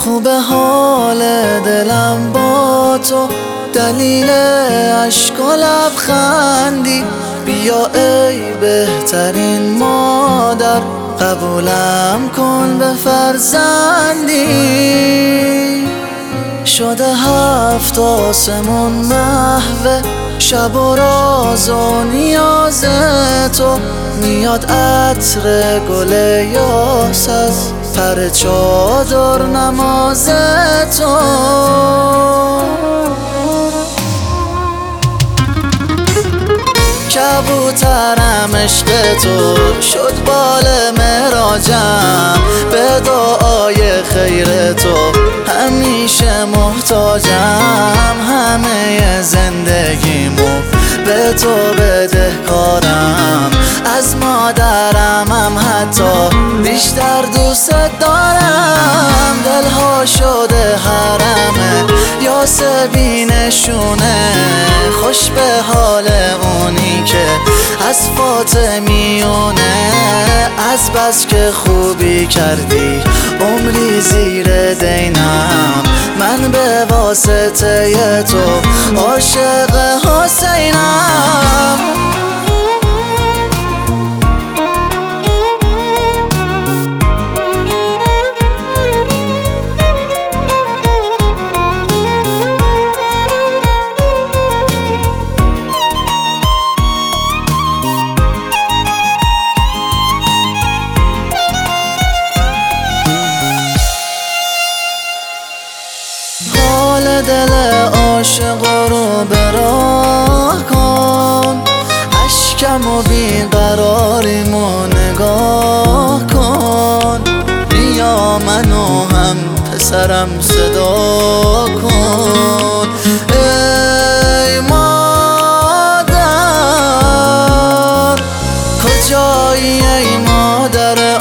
خوب حال دلم با تو، دلیل عشق و لبخندی. بیا ای بهترین مادر، قبولم کن به فرزندی. شده 7 آسمون محو شب و راز و نیاز تو. میاد عطر گل یاس از پر چادر نماز تو. کبوترم عشق تو شد بال معراجم، به دعای خیر تو همیشه محتاجم. همه زندگیمو به تو بدهکارم، از مادرم حتی بیشتر دوست دارم. دلها شده حرمه یاسبی نشونه، خوش به حال اونی که از فاطمیونه. از بس که خوبی کردی عمری زیر دینم، من به واسطه تو عاشق حسینم. دل عاشق رو به راه کن، اشکم و بیقراریمو نگاه کن. بیا منو هم پسرم صدا کن. ای مادر کجایی، ای مادر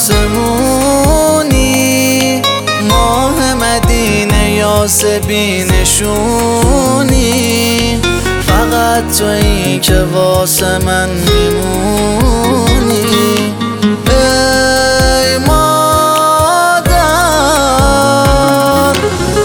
آسمونی، ماه مدینه یاسبی نشونی. فقط تویی که واسه من میمونی. ای مادر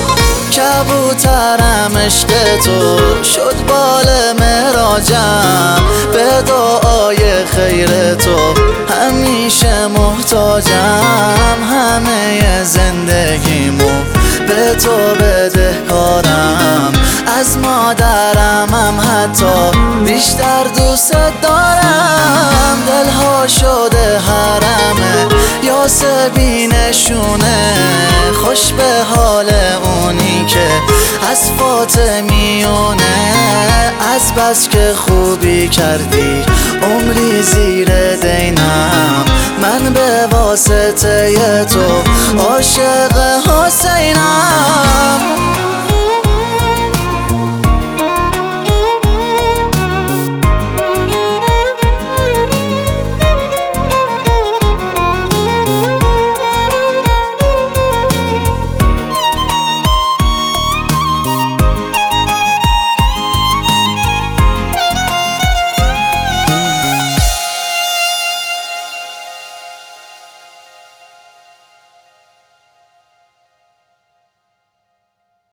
کبوترم عشق تو شد بال معراجم، به دعای خیر تو همیشه محتاجم. همه زندگیمو به تو بدهکارم، از مادرم حتی بیشتر دوست دارم. دلها شده حرمه یاسبی نشونه، خوش به حال اونی که از فاطمیونه. از بس که خوبی کردی عمری زیر دینم، من به واسطه تو عاشق حسینم.